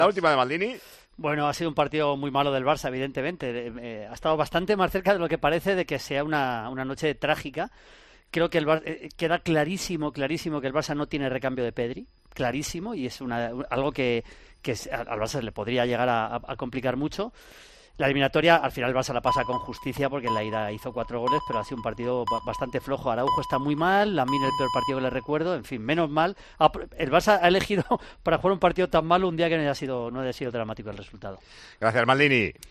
La última de Maldini. Bueno, ha sido un partido muy malo del Barça, evidentemente. Ha estado bastante más cerca de lo que parece de que sea una noche trágica. Creo que queda clarísimo que el Barça no tiene recambio de Pedri, clarísimo, y es algo que al Barça le podría llegar a complicar mucho. La eliminatoria, al final el Barça la pasa con justicia porque en la ida hizo 4 goles, pero ha sido un partido bastante flojo. Araujo está muy mal, Lamine el peor partido que le recuerdo, en fin, menos mal. El Barça ha elegido para jugar un partido tan malo un día que no haya sido dramático el resultado. Gracias, Maldini.